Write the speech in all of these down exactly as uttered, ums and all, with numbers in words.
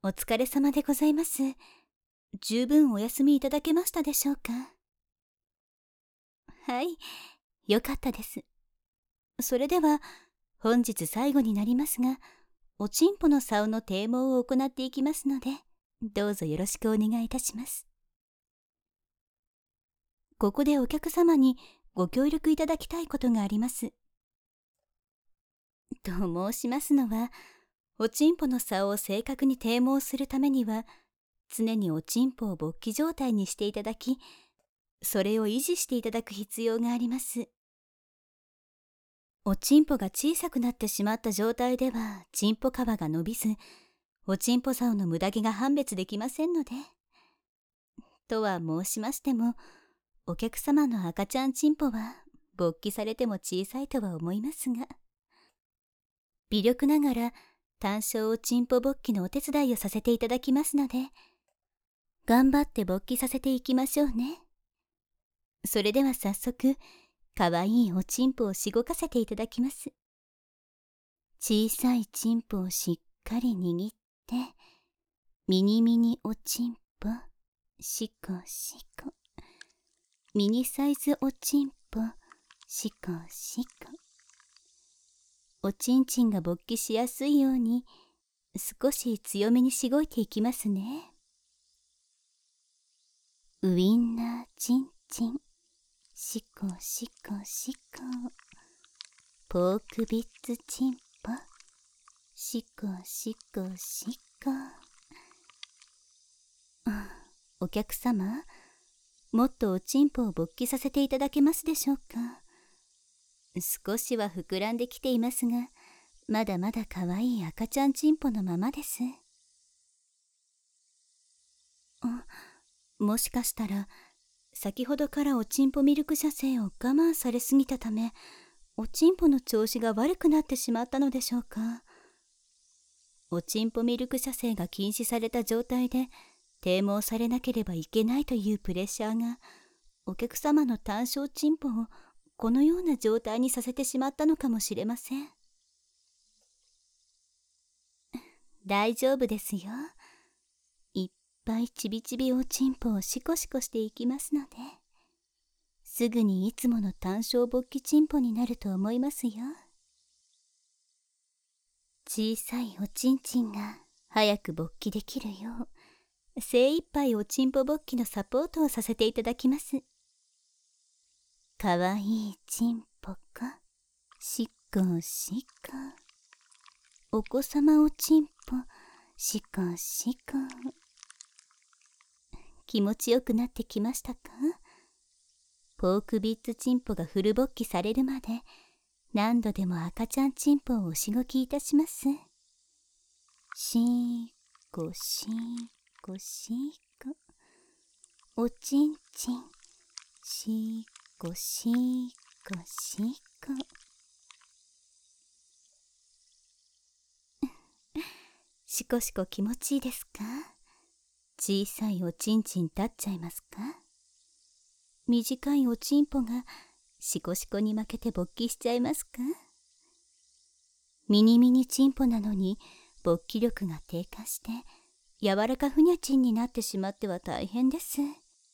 お疲れ様でございます。十分お休みいただけましたでしょうか？はい、よかったです。それでは、本日最後になりますが、おちんぽの竿の堤毛を行っていきますので、どうぞよろしくお願いいたします。ここでお客様にご協力いただきたいことがあります。と申しますのは、おちんぽの竿を正確に堤毛するためには、常におちんぽを勃起状態にしていただき、それを維持していただく必要があります。おちんぽが小さくなってしまった状態では、ちんぽ皮が伸びず、おちんぽ竿の無駄毛が判別できませんので。とは申しましても、お客様の赤ちゃんちんぽは、勃起されても小さいとは思いますが、微力ながら、単小おちんぽ勃起のお手伝いをさせていただきますので、頑張って勃起させていきましょうね。それでは早速、かわいいおちんぽをしごかせていただきます。小さいちんぽをしっかり握って、ミニミニおちんぽ、しこしこ。ミニサイズおちんぽ、しこしこ。おちんちんが勃起しやすいように、少し強めにしごいていきますね。ウインナーちんちん、しこしこしこ。ポークビッツちんぽ、しこしこしこ。お客様、もっとおちんぽを勃起させていただけますでしょうか？少しは膨らんできていますが、まだまだかわいい赤ちゃんちんぽのままです。あ、もしかしたら、先ほどからおちんぽミルク射精を我慢されすぎたため、おちんぽの調子が悪くなってしまったのでしょうか。おちんぽミルク射精が禁止された状態で、堤毛されなければいけないというプレッシャーが、お客様の単小ちんぽをこのような状態にさせてしまったのかもしれません。大丈夫ですよ。いっぱいちびちびおちんぽをシコシコしていきますので、すぐにいつもの単小勃起ちんぽになると思いますよ。小さいおちんちんが早く勃起できるよう、精一杯おちんぽ勃起のサポートをさせていただきます。かわいいちんぽこ、しこしこ。お子様おちんぽ、しこしこ。気持ちよくなってきましたか？ポークビッツちんぽがフル勃起されるまで、何度でも赤ちゃんちんぽをおしごきいたします。しこしこしこ。おちんちん、しこしこしこ。しこしこ気持ちいいですか？小さいおちんちん立っちゃいますか？短いおちんぽがしこしこに負けて勃起しちゃいますか？ミニミニちんぽなのに勃起力が低下して柔らかふにゃちんになってしまっては大変です。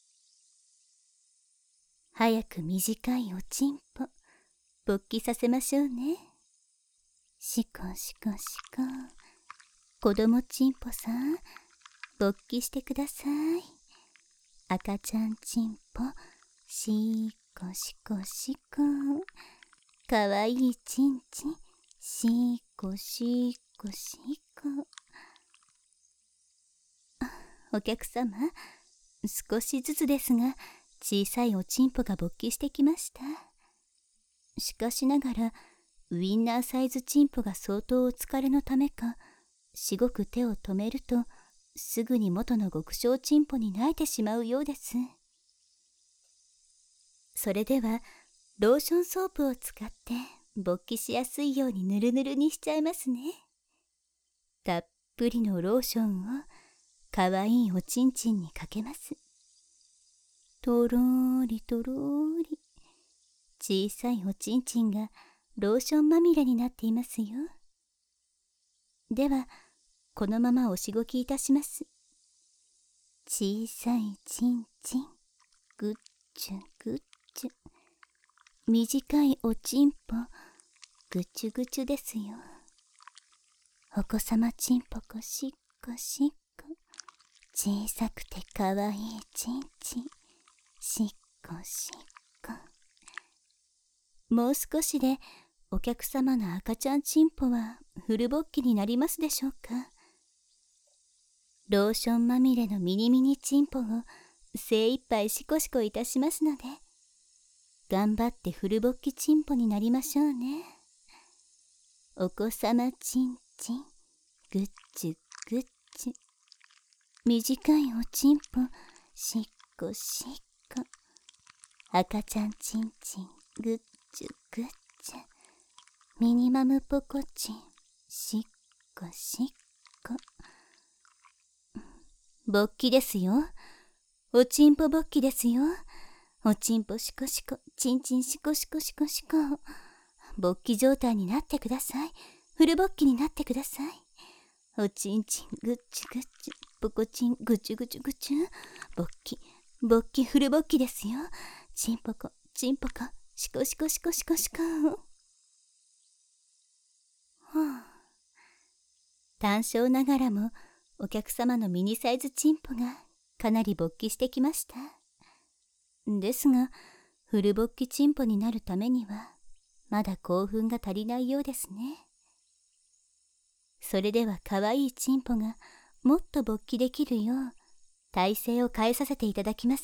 早く短いおちんぽ勃起させましょうね。しこしこしこ。子供ちんぽさん、勃起してください。赤ちゃんちんぽ、しこしこしこ。かわいいちんちん、しこしこしこ。お客様、少しずつですが、小さいおちんぽが勃起してきました。しかしながら、ウインナーサイズちんぽが相当お疲れのためか、しごく手を止めると、すぐに元の極小ちんぽに慣れてしまうようです。それでは、ローションソープを使って勃起しやすいようにぬるぬるにしちゃいますね。たっぷりのローションをかわいいおちんちんにかけます。とろーりとろーり。小さいおちんちんがローションまみれになっていますよ。では、 このままおしごきいたします。小さいちんちん、ぐっちゅぐっちゅ。短いおちんぽ、ぐちゅぐちゅですよ。お子様ちんぽこしっこしっこ。小さくてかわいいちんちん、しっこしっこ。もう少しでお客様の赤ちゃんちんぽはフルボッキになりますでしょうか。ローションまみれのミニミニチンポを精一杯シコシコいたしますので、頑張ってフルボッキチンポになりましょうね。お子様ちんちん、ぐっちゅぐっちゅ。短いおちんぽ、しっこしっこ。赤ちゃんちんちん、ぐっちゅぐっちゅ。ミニマムポコチン、しっこしっこ。勃起ですよ。おちんぽ勃起ですよ。おちんぽシコシコ、ちんちんシコシコシコシコ。勃起状態になってください。フル勃起になってください。おちんちんぐっちぐっち、ポコチンぐちゅぐちゅぐちゅ。勃起、勃起フル勃起ですよ。ちんぽこ、ちんぽこ、シコシコシコシコシコ。はあ、単小ながらもお客様のミニサイズチンポがかなり勃起してきました。ですが、フル勃起チンポになるためにはまだ興奮が足りないようですね。それでは可愛いチンポがもっと勃起できるよう体勢を変えさせていただきます。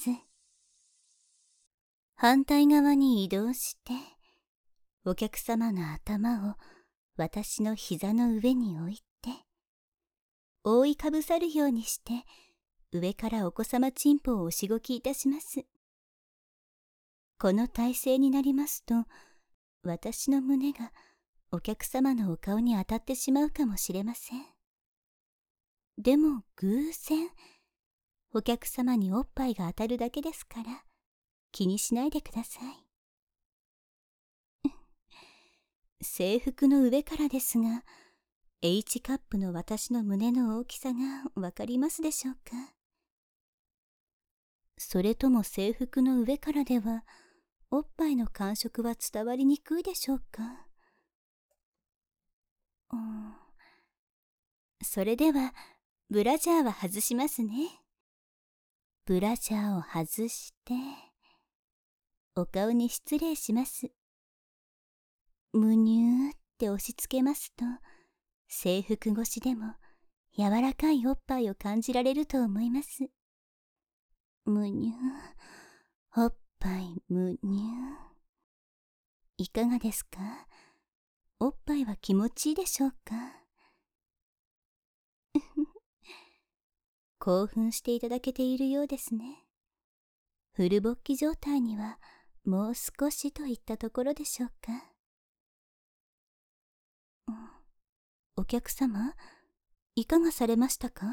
反対側に移動して、お客様の頭を私の膝の上に置いて、覆いかぶさるようにして上からお子様チンポをおしごきいたします。この体勢になりますと、私の胸がお客様のお顔に当たってしまうかもしれません。でも偶然、お客様におっぱいが当たるだけですから気にしないでください。制服の上からですが、H カップの私の胸の大きさがわかりますでしょうか。それとも制服の上からではおっぱいの感触は伝わりにくいでしょうか。うん、それではブラジャーは外しますね。ブラジャーを外してお顔に失礼します。むにゅーって押し付けますと、制服越しでも柔らかいおっぱいを感じられると思います。むにゅー、おっぱいむにゅー。いかがですか？おっぱいは気持ちいいでしょうか？興奮していただけているようですね。フル勃起状態にはもう少しといったところでしょうか。うん、お客様、いかがされましたか？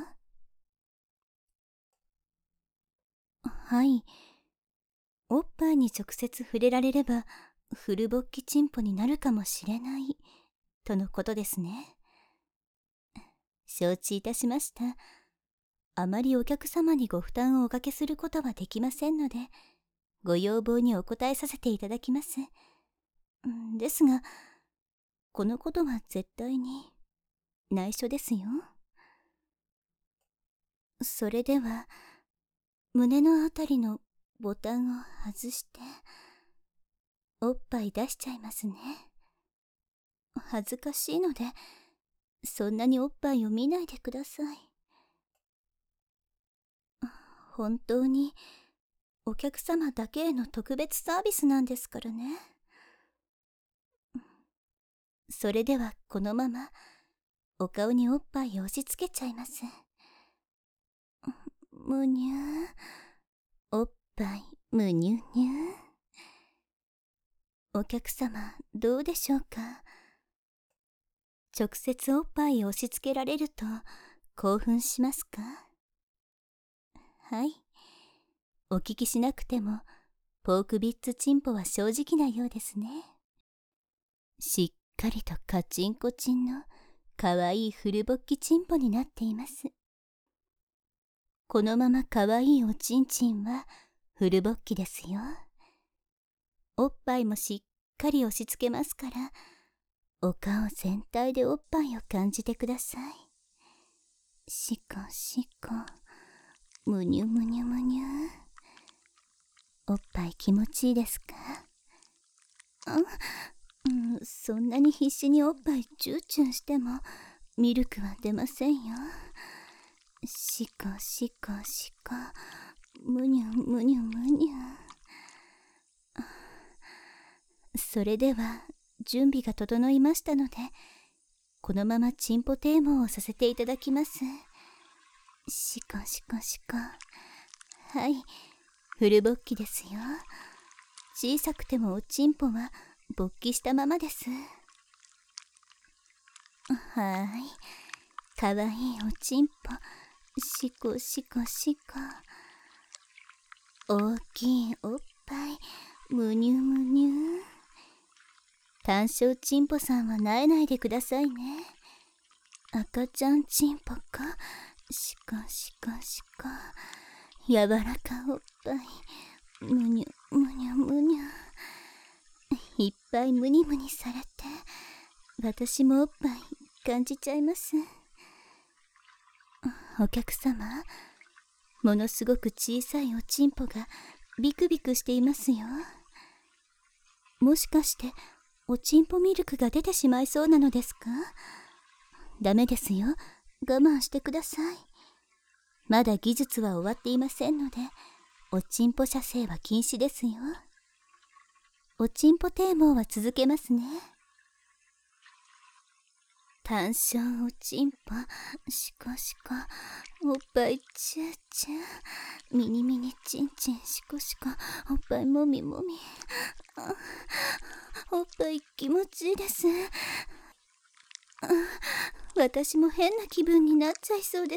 はい。おっぱいに直接触れられればフル勃起チンポになるかもしれないとのことですね。承知いたしました。あまりお客様にご負担をおかけすることはできませんので、ご要望にお答えさせていただきます。ですが、このことは絶対に内緒ですよ。それでは、胸のあたりのボタンを外して、おっぱい出しちゃいますね。恥ずかしいので、そんなにおっぱいを見ないでください。本当にお客様だけへの特別サービスなんですからね。それではこのままお顔におっぱいを押し付けちゃいます。むにゅー、おっぱいむにゅにゅー。お客様どうでしょうか。直接おっぱいを押し付けられると興奮しますか？はい、お聞きしなくてもポークビッツチンポは正直なようですね。しっかりとカチンコチンのかわいいフルボッキチンポになっています。このままかわいいおちんちんはフルボッキですよ。おっぱいもしっかり押し付けますから、お顔全体でおっぱいを感じてください。しこしこ、むにゅむにゅむにゅ。おっぱい気持ちいいですか？あ、うん、そんなに必死におっぱいチューチューしてもミルクは出ませんよ。しこしこしこ、むにゅむにゅむにゅ。それでは準備が整いましたので、このままチンポテーモをさせていただきます。しこしこしこ。はい、フル勃起ですよ。小さくてもおちんぽは勃起したままです。はい、かわいいおちんぽ、しこしこしこ。大きいおっぱい、むにゅむにゅ。単小チンポさんはなえないでくださいね。赤ちゃんチンポか、しこしこしこ。柔らかおっぱい、むにゅむにゅむにゅ。いっぱいむにむにされて、私もおっぱい感じちゃいます。お客様、ものすごく小さいおちんぽがビクビクしていますよ。もしかしておちんぽミルクが出てしまいそうなのですか？ダメですよ。我慢してください。まだ技術は終わっていませんので、おちんぽ射精は禁止ですよ。おちんぽ堤防は続けますね。単小おちんぽ、しこしこ、おっぱいチューチュー、ミニミニチンチンしこしこ、おっぱいもみもみ。おっぱい気持ちいいです。私も変な気分になっちゃいそうです。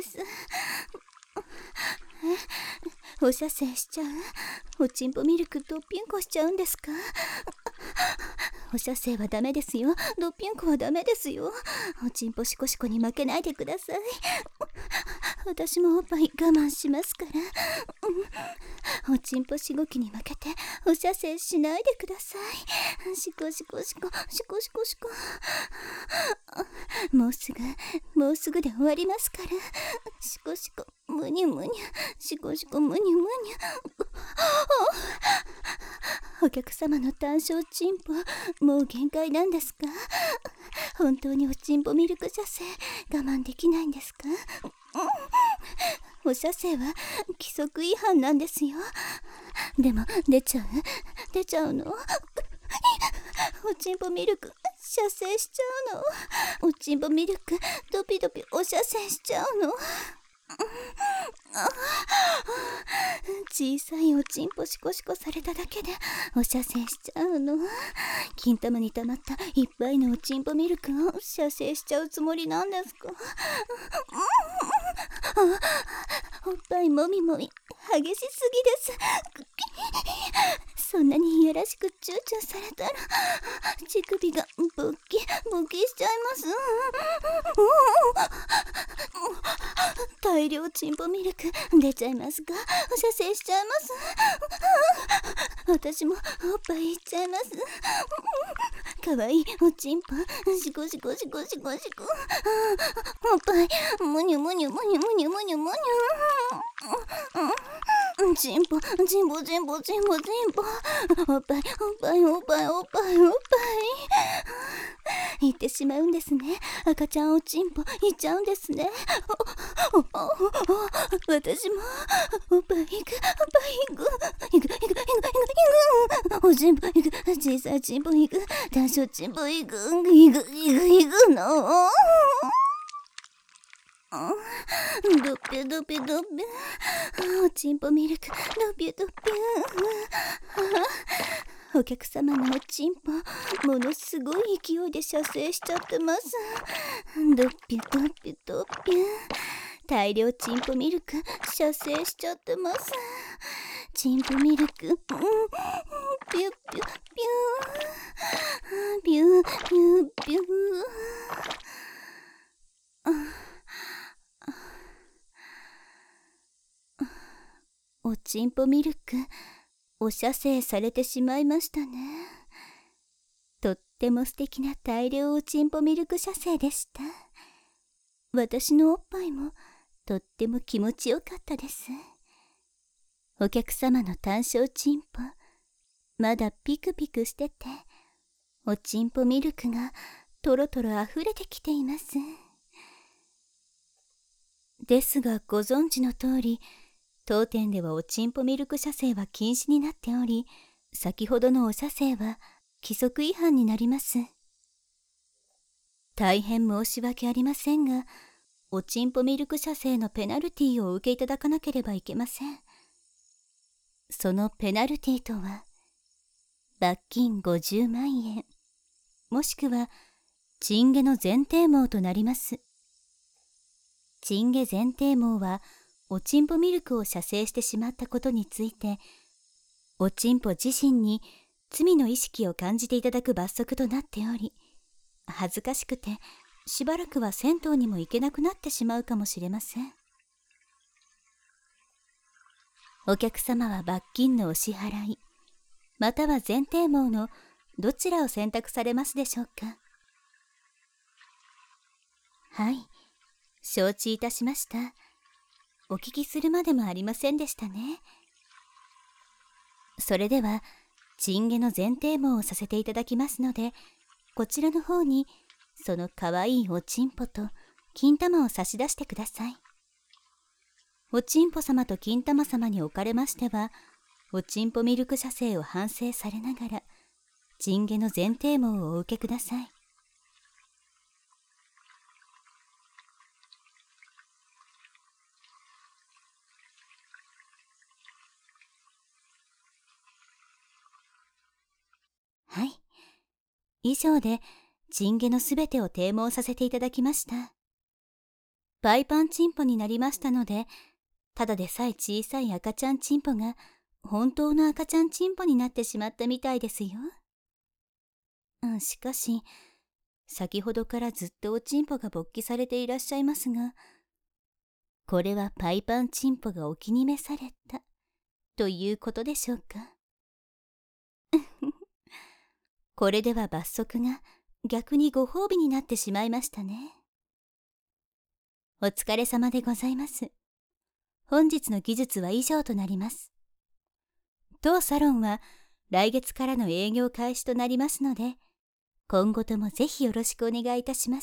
え、お射精しちゃう？おちんぽミルクドッピンコしちゃうんですか？お射精はダメですよ。ドッピンコはダメですよ。おちんぽシコシコに負けないでください。私もおっぱい我慢しますから。おちんぽしごきに負けてお射精しないでください。シコシコシコシコシコシコ。もうすぐもうすぐで終わりますから。シコシコむにゅむにゅ、シコシコむにゅむにゅ。お客様の単小チンポ、もう限界なんですか？本当におちんぽミルク射精我慢できないんですか？お射精は規則違反なんですよ。でも出ちゃう出ちゃうの？おちんぽミルク射精しちゃうの？おちんぽミルクドピドピお射精しちゃうの？小さいおちんぽシコシコされただけでお射精しちゃうの？金玉に溜まったいっぱいのおちんぽミルクを射精しちゃうつもりなんですか？おっぱいもみもみ激しすぎです。そんなにいやらしくチューチューされたら乳首がボッキボッキしちゃいます。大量チンポミルク出ちゃいますか？射精しちゃいます。私もおっぱいいっちゃいます。かわいいおちんぽシコシコシコシコシコ。おっぱいむにゅむにゅむにゅむにゅむにゅむにゅ。チンポチンポチンポチンポチンポ。おっぱいおっぱいおっぱいおっぱいおっぱい。言ってしまうんですね。赤ちゃんおちんぽいっちゃうんですね。おおおお私もおっぱいいくおっぱいいくいくいくいくいくいくおちんぽいく小さいちんぽいく多少ちんぽいくいくいくいくのドピュドピュドピュおちんぽミルクドピュドピュ。お客様のおちんぽものすごい勢いで射精しちゃってます。ドピュドピュドピュ。大量チンポミルク射精しちゃってます。チンポミルク、うん、ピュピュピュピュピュピュ。 おちんぽミルク、お射精されてしまいましたね。とっても素敵な大量おちんぽミルク射精でした。私のおっぱいもとっても気持ちよかったです。お客様の単小ちんぽ、まだピクピクしてて、おちんぽミルクがとろとろあふれてきています。ですがご存知の通り、当店ではおちんぽミルク射精は禁止になっており、先ほどのお射精は規則違反になります。大変申し訳ありませんが、おちんぽミルク射精のペナルティーをお受けいただかなければいけません。そのペナルティーとは、罰金ごじゅうまんえん、もしくは、チンゲの前提毛となります。チンゲ前提毛は、おちんぽミルクを射精してしまったことについて、おちんぽ自身に罪の意識を感じていただく罰則となっており、恥ずかしくてしばらくは銭湯にも行けなくなってしまうかもしれません。お客様は罰金のお支払い、または前提毛のどちらを選択されますでしょうか。はい、承知いたしました。お聞きするまでもありませんでしたね。それでは、チンゲの前提毛をさせていただきますので、こちらの方に、そのかわいいおちんぽと金玉を差し出してください。おちんぽ様と金玉様におかれましては、おちんぽミルク射精を反省されながら、チンゲの前提毛をお受けください。はい。以上で、チンゲのすべてを締毛させていただきました。パイパンチンポになりましたので、ただでさえ小さい赤ちゃんチンポが、本当の赤ちゃんチンポになってしまったみたいですよ。うん、しかし、先ほどからずっとおちんぽが勃起されていらっしゃいますが、これはパイパンチンポがお気に召された、ということでしょうか。これでは罰則が逆にご褒美になってしまいましたね。お疲れ様でございます。本日の技術は以上となります。当サロンは来月からの営業開始となりますので、今後ともぜひよろしくお願いいたします。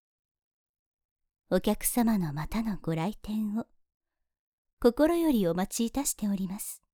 お客様のまたのご来店を心よりお待ちいたしております。